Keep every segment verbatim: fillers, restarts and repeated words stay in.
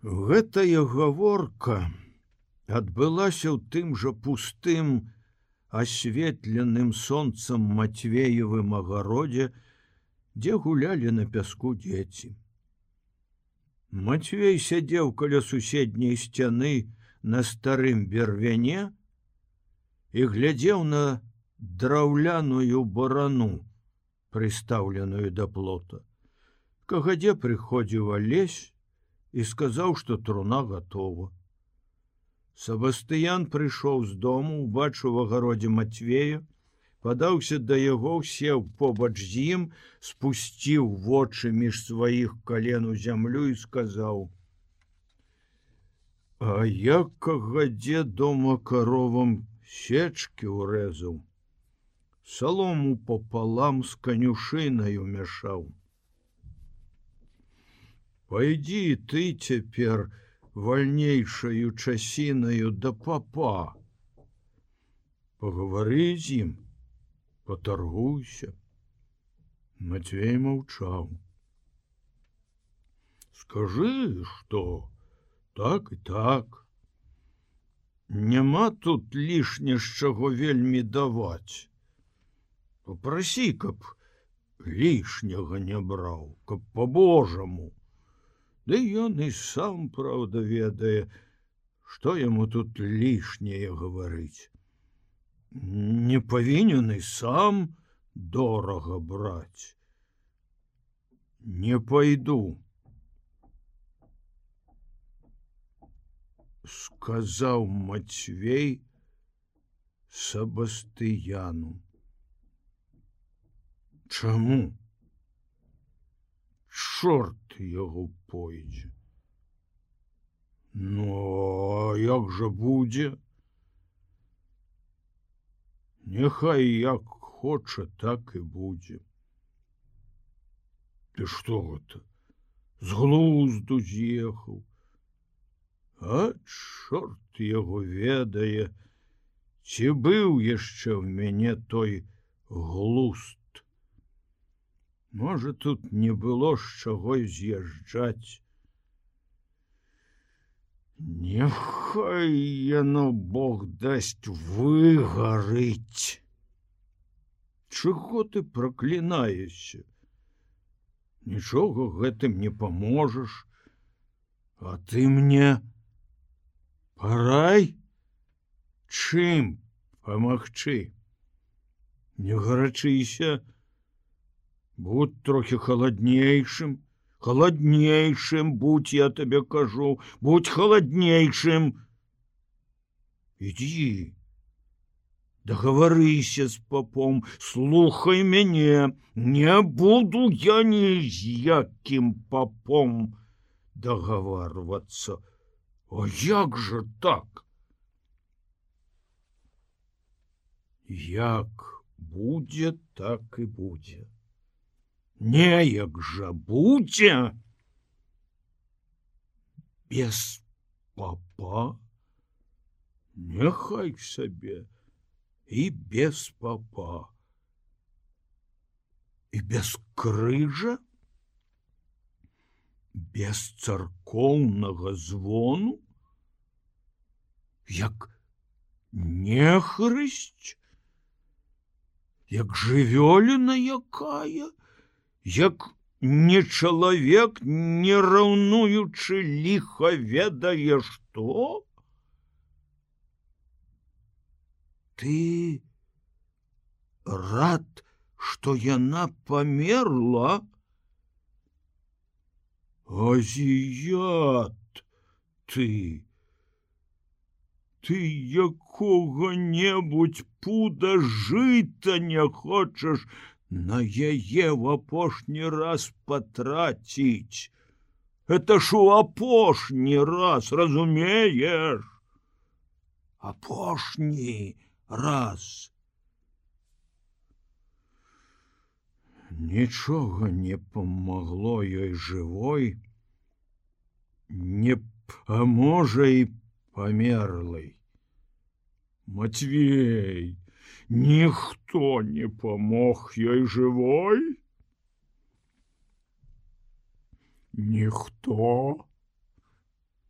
Гэтая гаворка адбылася ў тым жа пустым, асветленым сонцам Матвеевым агародзе, дзе гулялі на пяску дзеці. Матвей сядзеў каля суседняй сцяны на старым бервяне і глядзеў на драўляную барану, прыстаўленую да плота. Кагадзе прыходзіў Алесь і сказаў, што труна гатова. Сабастыян прыйшоў з дому, убачыў у агародзе Матвея, падаўся да яго, сеў побач з ім, спусціў вочы між сваіх кален у зямлю і сказаў: « А я кагадзе дома каровам сечкі ўрэзаў, салому пополам з канюшынаю мяшаў. Пайдзі ты цяпер вальнейшаю часінаю да папа. Пагавары з ім, патаргуйся. Матвей маўчаў. Скажы, што так і так. Няма тут лішне з чаго вельмі даваць. Папрасі, каб лішняга не браў, каб по-божаму. Ды ён і сам, праўда, ведае, што яму тут лішняе гаварыць. Не павінен і сам дорага браць. Не пайду, сказаў Матвей Сабастыяну. Чаму? Чорт яго пойдзе. Ну, а як жа будзе? Няхай як хоча, так і будзе. Ты што гэта? З глузду з'ехаў. А чорт яго ведае, ці быў яшчэ ў мяне той глузд. Можа, тут не было з чаго з'язджаць. Няхай яно, Бог дасць, выгарыць. Чаго ты праклінаешся? Нічога гэтым не паможаш. А ты мне парай? Чым памагчы? Не гарачыся. Будь трохі халаднейшым, халаднейшым, будь, я табе кажу, будь халаднейшым. Ідзі, дагаварыся з папом, слухай мяне, не буду я ні з якім папом дагаварвацца. А як жа так? Як будзе, так і будзе. Неяк жа будзе. Без папа? Няхай сабе і без папа. І без крыжа? Без царкоўнага звону? Як нехрысць? Як жывёліна якая? Як не чалавек, не раўнуючы ліха ведае што? Ты рад, што яна памерла? Азіят ты! Ты якога-небудзь пуда жыта не хочаш на яе в апошні раз патраціць. Это ж у апошні раз, разумееш? Апошні раз. Нічога не памагло ёй жывой, не паможа і памерлай. Матвей, ніхто не памог ёй жывой? Ніхто?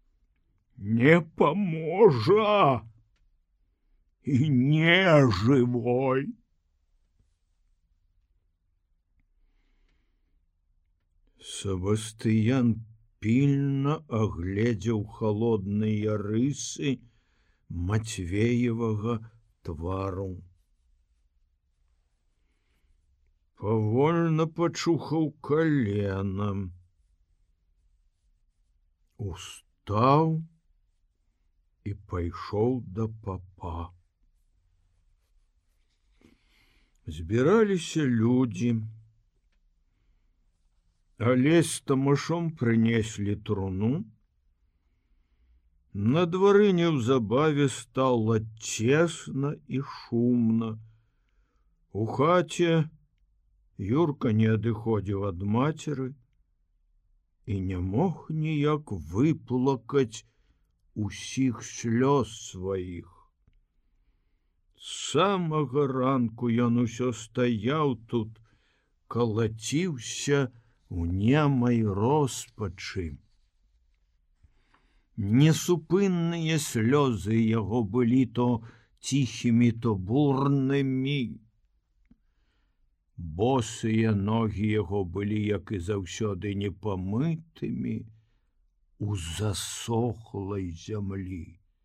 не паможа і не жывой. Сабастыян пільна агледзеў халодныя рысы Мацвеевага твару. Павольна пачухаў каленам. Устаў і пайшоў да папа. Збіраліся людзі. Алесь з Тамашом прынеслі труну. На двары неўзабаве стала цесна і шумна. У хаце Юрка не адыходзіў ад мацеры і не мог ніяк выплакаць усіх слёз сваіх. З самага ранку ён усё стаяў тут, калаціўся у немай роспачы. Несупынныя слёзы яго былі то ціхімі, то бурнымі. Босыя ногі яго былі, як і заўсёды, непамытымі у засохлай зямлі.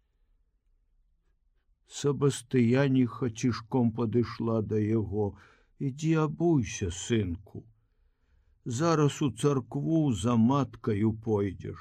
Сабастыяніха цішком падышла да яго. Ідзі абуйся, сынку. Зараз у царкву за маткаю пойдзеш.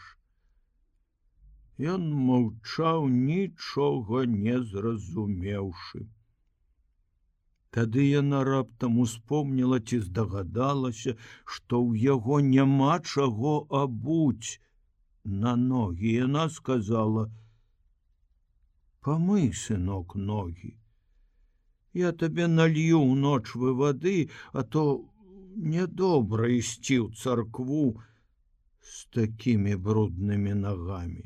Ён маўчаў, нічога не зразумеўшы. Тады яна раптам успомніла ці здагадалася, што ў яго няма чаго абуць на ногі. Яна сказала: «Памый, сынок, ногі. Я табе налью ночвы вады, а то нядобра ісці ў царкву з такімі бруднымі нагамі».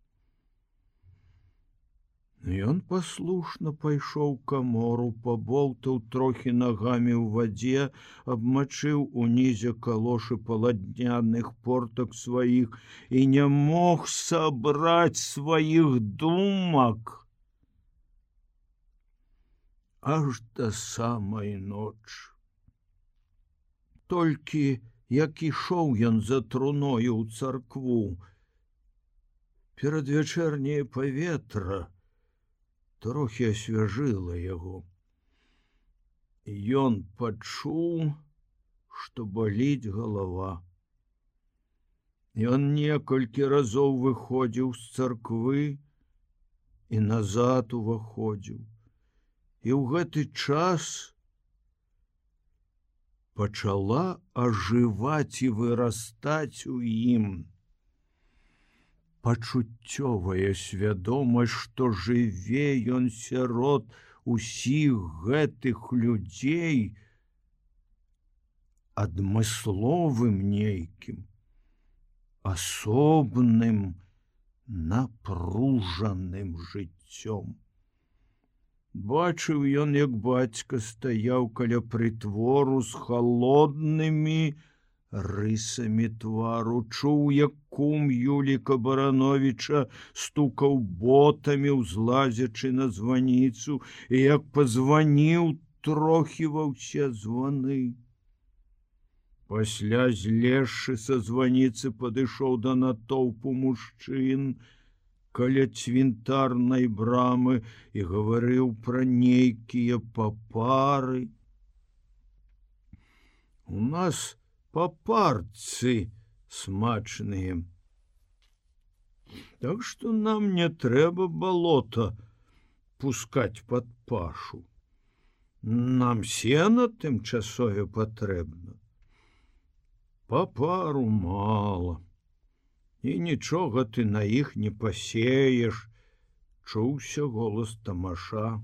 Ён паслушна пайшоў камору, паболтаў трохі нагамі ў вадзе, абмачыў унізе калошы паладняных портак сваіх і не мог сабраць сваіх думак аж да самай ночы. Толькі як ішоў ён за труною ў царкву, перадвячэрняе паветра трохі асвяжыла яго. Ён пачуў, што баліць галава. Ён некалькі разоў выходзіў з царквы і назад уваходзіў. І ў гэты час пачала ажываць і вырастаць у ім пачуццёвая свядомасць, што жыве ён сярод усіх гэтых людзей адмысловым нейкім, асобным, напружаным жыццём. Бачыў ён, як бацька стаяў каля прытвору з халоднымі рысамі твару, чуў, як кум Юліка Барановіча стукаў ботамі, узлазячы на званіцу, і як пазваніў трохі ва ўсе званы. Пасля, злезшы са званіцы, падышоў да натоўпу мужчын каля цвінтарнай брамы і гаварыў пра нейкія папары. У нас папарцы смачныя, так што нам не трэба балота пускаць пад пашу. Нам сена тымчасове патрэбна. Папару мала. І нічога ты на іх не пасееш, чуўся голас Тамаша.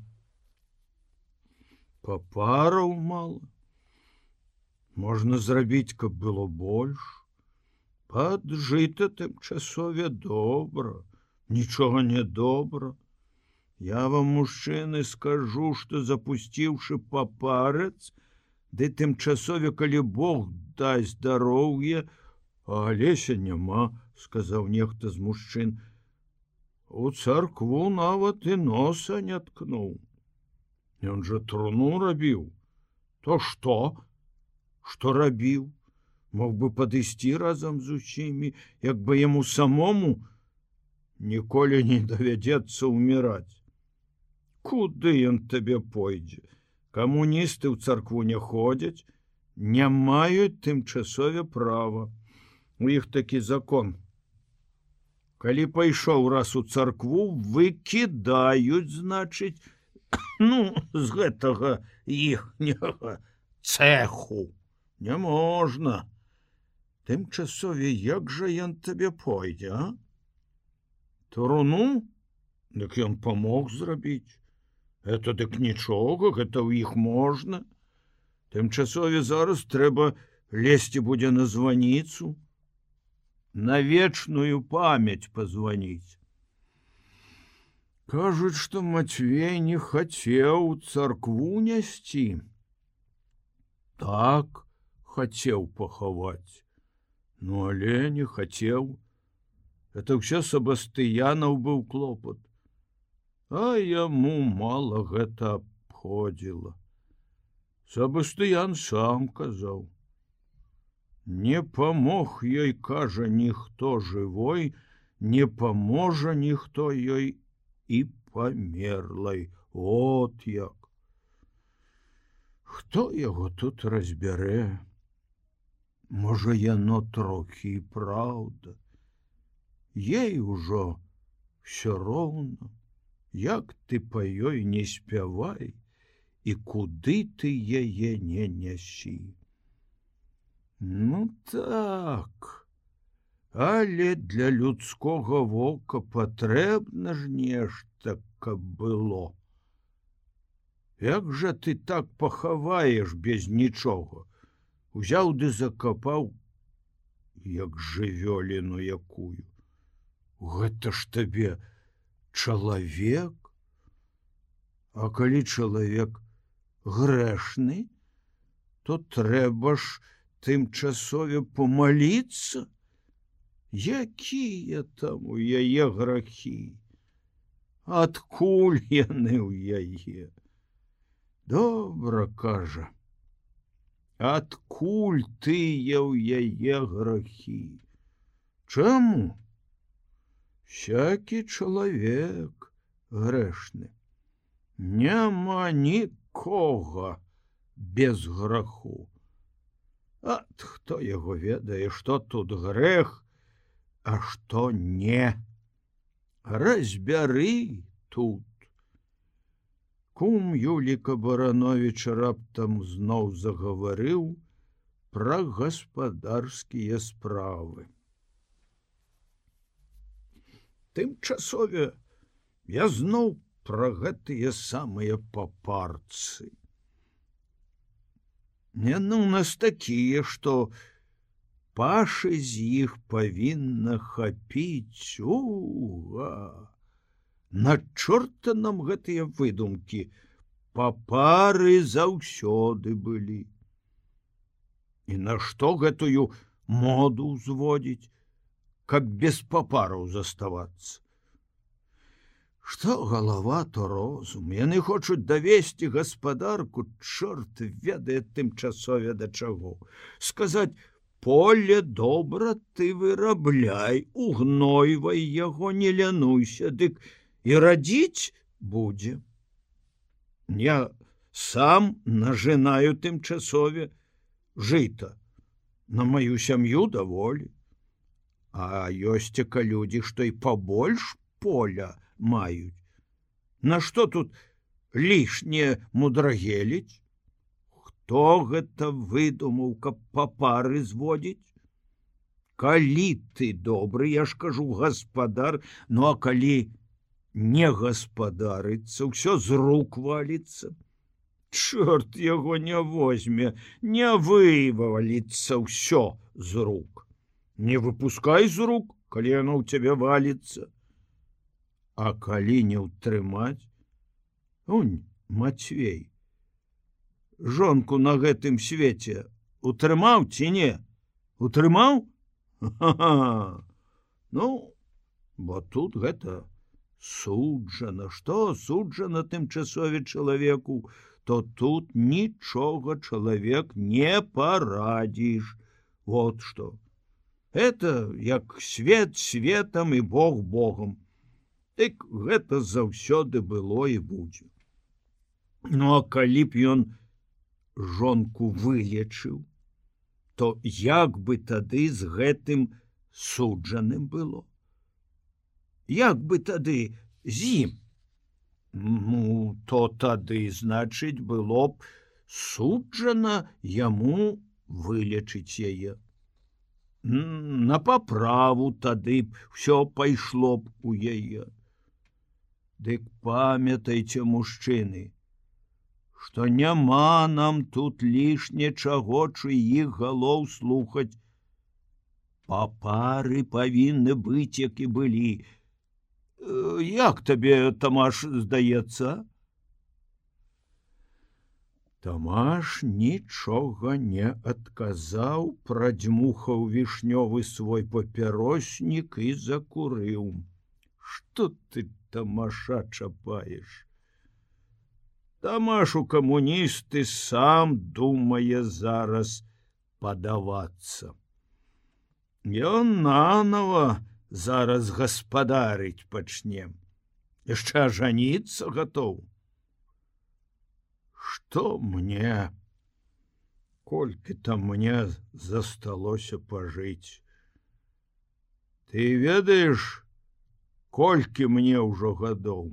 Папараў мала. Можна зрабіць, каб было больш. Пад жыта тымчасове добра, нічога не добра. Я вам, мужчыны, скажу, што запусціўшы папарац, ды тымчасове, калі Бог дасць здароўе, а Алеся няма, сказаў нехта з мужчын. У царкву нават і носа не ткнуў. Ён жа труну рабіў. То што? Што рабіў? Мог бы падысці разам з усімі, як бы яму самому ніколі не давядзецца ўміраць. Куды ён табе пойдзе? Камуністы ў царкву не ходзяць, не маюць тымчасове права. У іх такі закон. Калі пайшоў раз у царкву, выкідаюць, значыць, ну, з гэтага іхняга цэху. Не можна. Тымчасове, як жа ён табе пойдзе, а? Труну? Дык ён памог зрабіць. Это дык нічога, гэта ў іх можна. Тымчасове зараз трэба лезці будзе на званіцу, на вечную памяць пазваніць. Кажуць, што Мацвей не хацеў царкву нясці. Так, хацеў пахаваць. Ну, але не хацеў. Это ўсё Сабастыянаў быў клопат. А яму мала гэта абходзіла. Сабастыян сам казаў. Не памог ёй, кажа, ніхто жывой, не паможа ніхто ёй і памерлай. От як. Хто яго тут разбярэ? Можа, яно трохі і праўда. Ей ужо всё роўна, як ты па ёй не спявай і куды ты яе не нясі. Ну так, але для людскога вока патрэбна ж нешта, каб было. Як жа ты так пахаваеш без нічога? Узяў ды закапаў, як жывёліну якую. Гэта ж табе чалавек? А калі чалавек грэшны, то трэба ж тымчасове помаліцца. Якія там у яе грахі? Адкуль яны ў яе? Добра, кажа. Адкуль тыя ў яе грахі? Чаму? Всякі чалавек грэшны. Няма нікога без граху. Ат, хто яго ведае, што тут грэх, а што не. Разбяры тут. Кум Юліка Баранович раптам зноў загаварыў пра гаспадарскія справы. Тымчасове я зноў пра гэтыя самыя папарцы. Яны ў нас такія, што пашы з іх павінна хапіць. Уга! На чорта нам гэтыя выдумкі. Папары заўсёды былі. І нашто гэтую моду ўзводзіць, каб без папараў заставацца? Што галава, то розум. Яны хочуць давесці гаспадарку, чорт ведае тымчасове да чаго. Сказаць, поле добра ты вырабляй, угнойвай яго, не лянуйся, дык і радзіць будзе. Я сам нажынаю тымчасове жыта. На маю сям'ю даволі. А ёсцека людзі, што і пабольш поля маюць. Нашто тут лішне мудрагеліць? Хто гэта выдумаў, каб папары зводзіць? Калі ты добры, я ж кажу, гаспадар, ну а калі не гаспадарыцца, ўсё з рук валіцца. Чорт яго не возьме, не вываліцца ўсё з рук. Не выпускай з рук, калі яно ў цябе валіцца. А калі не ўтрымаць? Унь, Мацвей, жонку на гэтым свеце утрымаў ці не? Утрымаў? Ха-ха! Ну, бо тут гэта суджана, што суджана тымчасове чалавеку, то тут нічога чалавек не парадзіш. Вот што. Это як свет светам і Бог Богом. Дык гэта заўсёды было і будзе. Ну а калі б ён жонку вылечыў, то як бы тады з гэтым суджаным было? Як бы тады з ім? Ну, то тады, значыць, было б суджана яму вылечыць яе. На паправу тады б всё пайшло б у яе. Дык памятайце, мужчыны, што няма нам тут лішне чаго чыіх галоў слухаць. Папары павінны быць, як і былі. Як табе, Тамаш, здаецца? Тамаш нічога не адказаў, прадзьмухаў вішнёвы свой папяроснік і закурыў. Што ты, Тамаша, чапаеш? Тамаш у камуністы сам думае зараз падавацца. Ён нанова зараз гаспадарыць пачне. Яшчэ ажаніцца гатоў. Што мне? Колькі там мне засталося пажыць? Ты ведаеш, колькі мне ўжо гадоў?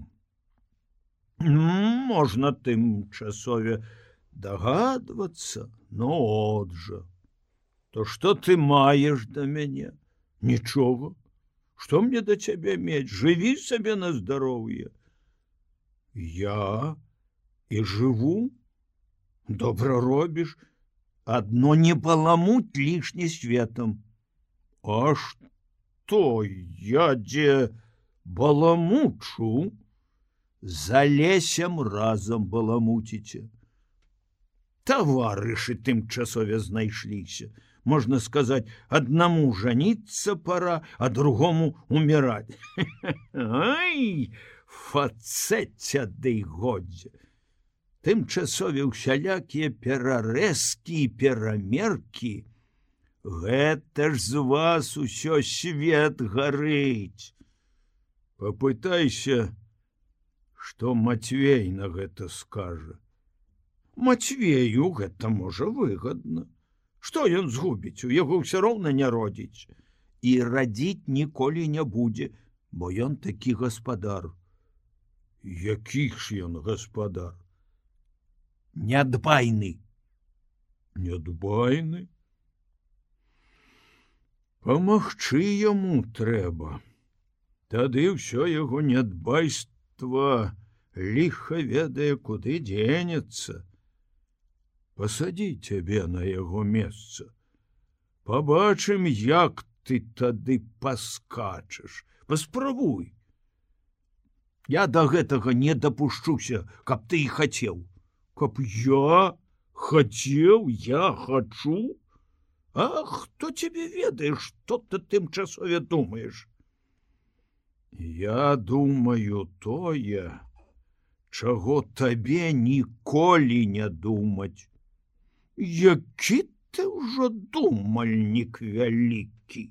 Можна тымчасове дагадвацца, но от жа. То што ты маеш да мяне? Нічога. Што мне да цябе мець? Жыві сабе на здароўе. Я і жыву? Добра робіш. Адно не баламуць лішне светам. А што я дзе баламучу? За лесем разам баламуціце. Таварышы тымчасове знайшліся. Можна сказаць, аднаму жаніцца пара, а другому уміраць. Ай, фацэця ды годзе. Тымчасове ўсялякія перарэзкі і перамеркі. Гэта ж з вас усё свет гарыць. Папытайся, што Мацвей на гэта скажа. Мацвею гэта можа выгадна. Што ён згубіць, у яго ўсё роўна не родзіць. І радзіць ніколі не будзе, бо ён такі гаспадар. Які ж ён гаспадар? Нядбайны. Нядбайны? Памагчы яму трэба. Тады ўсё яго нядбайства ліха ведае, куды дзенецца. Пасадзі цябе на яго месца. Пабачым, як ты тады паскачаш. Паспрабуй. Я да гэтага не дапушчуся, каб ты і хацеў. Каб я хацеў, я хачу? А хто цябе ведае, што ты тымчасове думаеш? Я думаю тое, чаго табе ніколі не думаць. Які ты ўжо думальнік вялікі.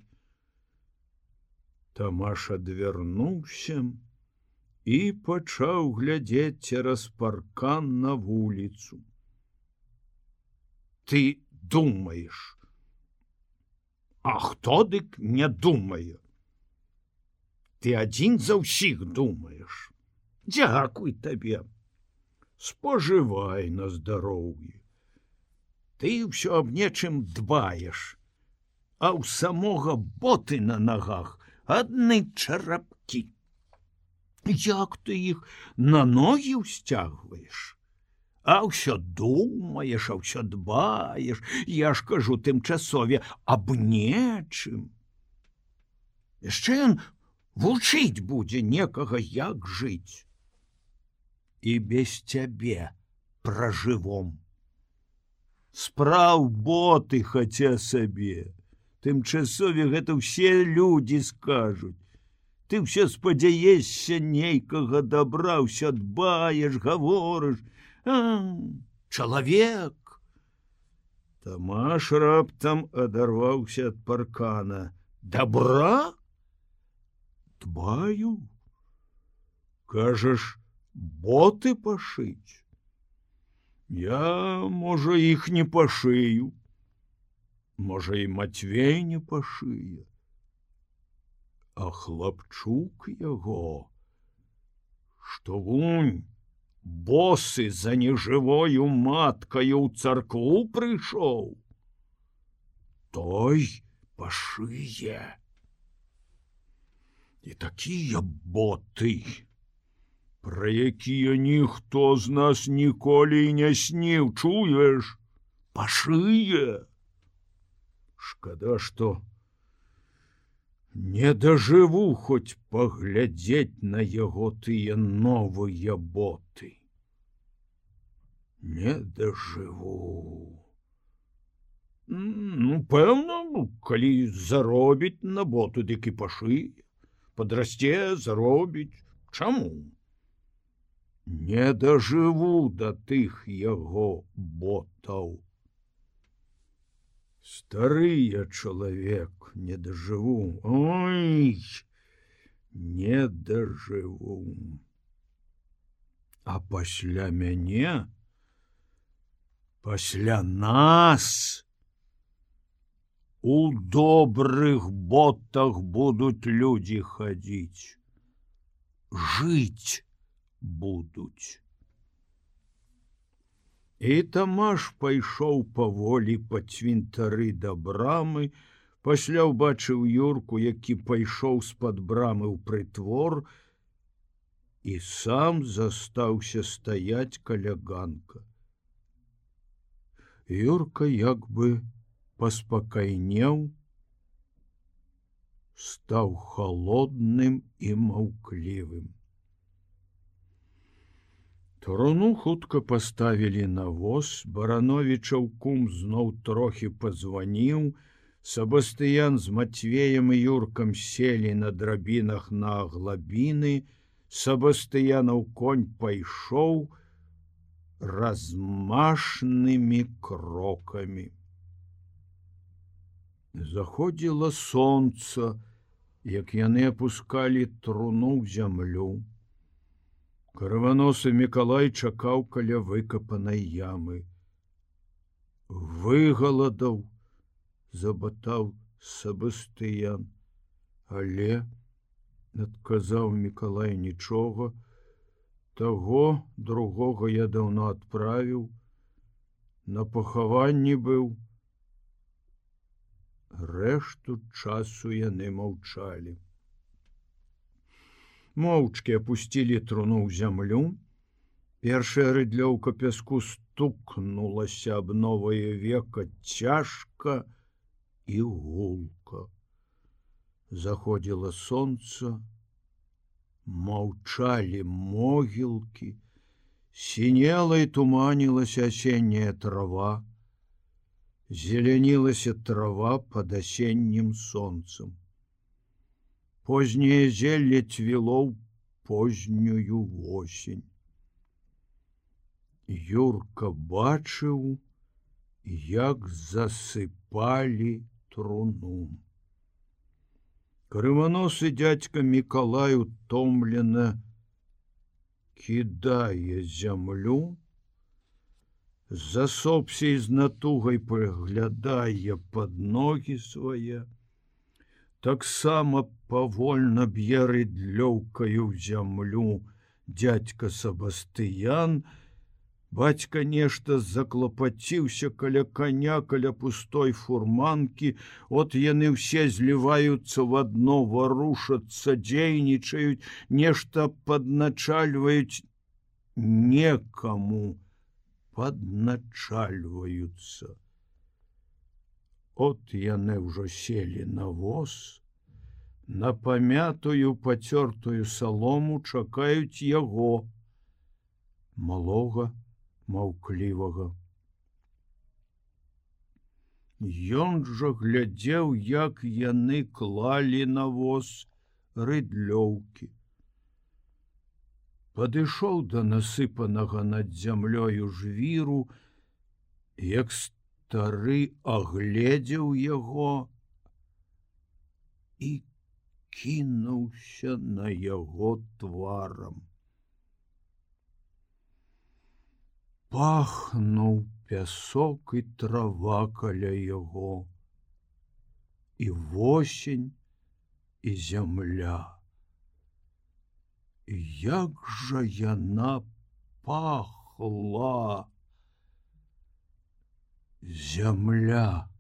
Тамаш адвярнуўся і пачаў глядзець цераз паркан на вуліцу. Ты думаеш? А хто дык не думае? Ты адзін за ўсіх думаеш. Дзякуй табе. Спажывай на здароўе. Ты ўсё аб нечым дбаеш, а ў самога боты на нагах адны чарапкі. Як ты іх на ногі ўсцягваеш? А ўсё думаеш, а ўсё дбаеш, я ж кажу тымчасове аб нечым. Яшчэ ён вучыць будзе некага, як жыць. І без цябе пражывом. Спраў боты хаця сабе. Тымчасове гэта ўсе людзі скажуць. Ты ўсё спадзяешся нейкага дабра, ўсё дбаеш, гаворыш. А, чалавек. Тамаш раптам адарваўся ад паркана. Дабра? Дбаю. Кажаш, боты пашыць? Я, можа, іх не пашыю. Можа, і Матвей не пашые. А хлапчук яго, што вунь, босы за нежывою маткаю ў царкву прыйшоў, той пашые. І такія боты, пра якія ніхто з нас ніколі не сніў, чуеш, пашые. Шкада, што не дажыву хоць паглядзець на яго тыя новыя боты. Не дажыву. Ну, пэўна, калі заробіць на боту, дык і пашые. Падрасце, заробіць. Чаму? Не дажыву да тых яго ботаў. Стары я чалавек, не дажыву. Ой, не дажыву. А пасля мяне, пасля нас, у добрых ботах будуць людзі хадзіць. Жыць будуць. І Тамаш пайшоў паволі па цвінтары да брамы, пасля ўбачыў Юрку, які пайшоў з-пад брамы ў прытвор, і сам застаўся стаяць каля ганка. Юрка як бы паспакайнеў, стаў халодным і маўклівым. Труну хутка паставілі на воз, Барановічаў кум зноў трохі пазваніў, Сабастыян з Матвеем і Юркам селі на драбінах на аглабіны, Сабастыянаў конь пайшоў размашнымі крокамі. Заходзіла сонца, як яны апускалі труну ў зямлю. Караваносы Мікалай чакаў каля выкапанай ямы. Выгаладаў, забатаў Сабастыян. Але, адказаў Мікалай, нічога, таго другога я даўно адправіў, на пахаванні быў. Рэшту часу яны маўчалі. Моўчкі апусцілі труну ў зямлю. Першая рыдлёўка пяску стукнулася аб новае века цяжка і гулка. Заходзіла сонца, маўчалі могілкі, сінела і туманілася асенняя трава, зелянілася трава пад асеннім сонцам. Позняе зелле цвіло ў познюю восень. Юрка бачыў, як засыпалі труну. Крываносы дзядзька Мікалай утомлена кідае зямлю, засопся і з натугай прыглядае пад ногі свае, таксама павольна б'е рыдлёўкаю ў зямлю дзядзька Сабастыян. Бацька нешта заклапаціўся каля коня, каля пустой фурманкі, от яны ўсе зліваюцца в адно, варушацца, дзейнічаюць, нешта падначальваюць, некаму падначальваюцца. От яны ўжо селі на воз, на памятую пацёртую салому чакаюць яго, малога, маўклівага. Ён жа глядзеў, як яны клалі на воз рыдлёўкі. Падышоў да насыпанага над зямлёю жвіру, як стары агледзеў яго і кінуўся на яго тварам. Пахнуў пясок і трава каля яго, і восень, і зямля. Як жа яна пахла! Зямля!